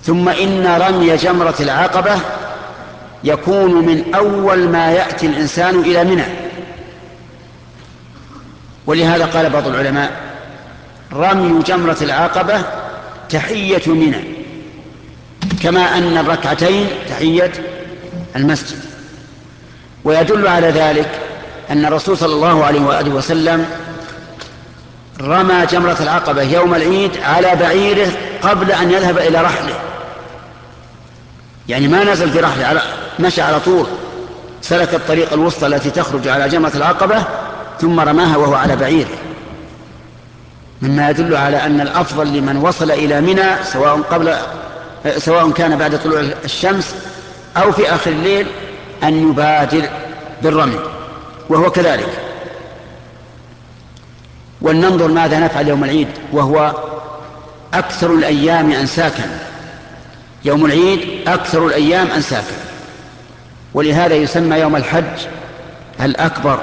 ثم إن رمي جمرة العقبة يكون من أول ما يأتي الإنسان إلى منى، ولهذا قال بعض العلماء: رمي جمرة العقبة تحية منى، كما أن الركعتين تحية المسجد. ويدل على ذلك أن الرسول صلى الله عليه وآله وسلم رمى جمرة العقبة يوم العيد على بعيره قبل أن يذهب إلى رحله، يعني ما نزل في رحله، مشى على طول، سلك الطريق الوسطى التي تخرج على جمرة العقبة ثم رماها وهو على بعيره، مما يدل على أن الأفضل لمن وصل إلى منى سواء كان بعد طلوع الشمس أو في آخر الليل أن يبادر بالرمي، وهو كذلك. ولننظر ماذا نفعل يوم العيد، وهو أكثر الأيام أنساكا. يوم العيد أكثر الأيام أنساكا، ولهذا يسمى يوم الحج الأكبر.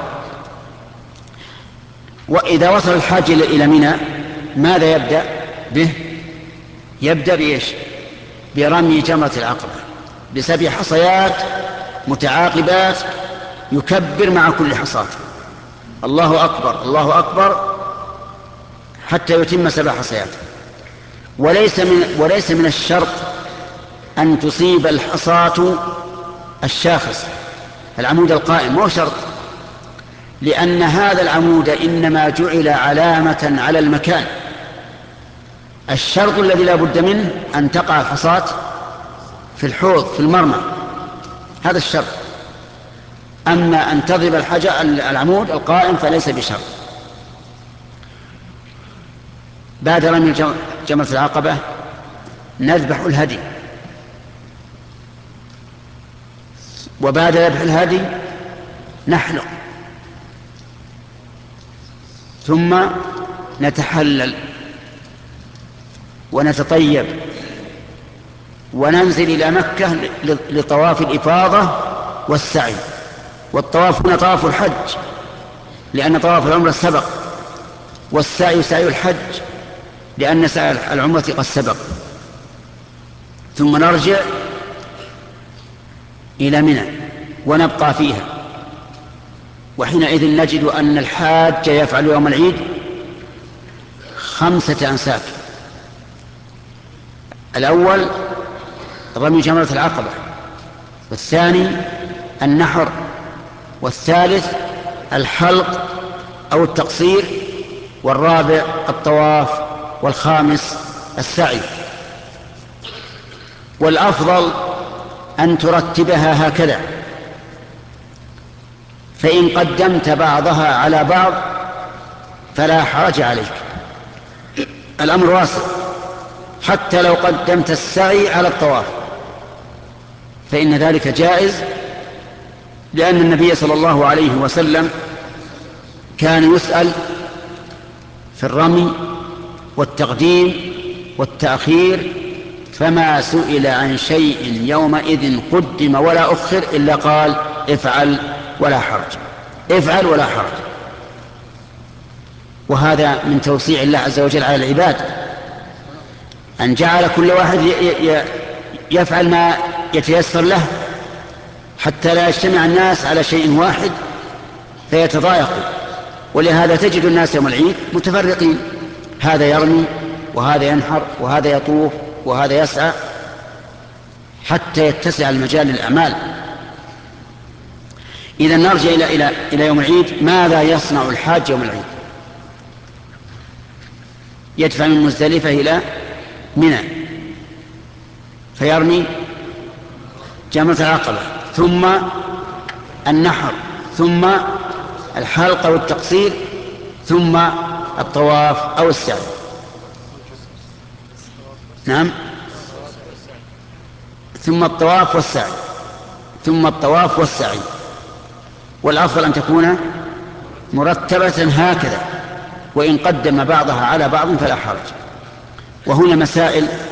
وإذا وصل الحاج إلى منى ماذا يبدأ به؟ يبدأ بإيش؟ برمي جمرة العقبة ب7 حصيات متعاقبات، يكبر مع كل حصاة: الله أكبر الله أكبر، حتى يتم 7 حصيات. وليس من الشرط أن تصيب الحصاة الشاخص، العمود القائم، مو شرط، لأن هذا العمود إنما جعل علامة على المكان. الشرط الذي لا بد منه أن تقع الحصاة في الحوض في المرمى، هذا الشرط. أما أن تضرب العمود القائم فليس بشرط. بعد رمي جمرة العقبة نذبح الهدي، وبعد ذبح الهدي نحلق، ثم نتحلل ونتطيب وننزل إلى مكة لطواف الإفاضة والسعي. والطواف هنا طواف الحج، لأن طواف العمرة سبق، والسعي سعي الحج لأن سعي العمرة قد سبق. ثم نرجع إلى منى ونبقى فيها، وحينئذ نجد أن الحاج يفعل يوم العيد 5 أنساك: الأول رمي جمرة العقبة، والثاني النحر، والثالث الحلق أو التقصير، والرابع الطواف، والخامس السعي. والأفضل أن ترتبها هكذا، فإن قدمت بعضها على بعض فلا حرج عليك، الأمر واسع. حتى لو قدمت السعي على الطواف فإن ذلك جائز، لأن النبي صلى الله عليه وسلم كان يسأل في الرمي والتقديم والتأخير، فما سئل عن شيء يومئذ قدم ولا أخر إلا قال: افعل ولا حرج، افعل ولا حرج. وهذا من توسيع الله عز وجل على العباد، أن جعل كل واحد يفعل ما يتيسر له، حتى لا يجتمع الناس على شيء واحد فيتضايقوا. ولهذا تجد الناس يوم العيد متفرقين، هذا يرمي وهذا ينحر وهذا يطوف وهذا يسعى، حتى يتسع المجال للأعمال. إذا نرجع إلى يوم العيد. ماذا يصنع الحاج يوم العيد؟ يدفع من مزدلفة إلى منى فيرمي جمرة العقبة، ثم النحر، ثم الحلق أو التقصير، ثم الطواف أو السعي. نعم، ثم الطواف والسعي، ثم الطواف والسعي. والأفضل أن تكون مرتبة هكذا، وإن قدم بعضها على بعض فلا حرج. وهنا مسائل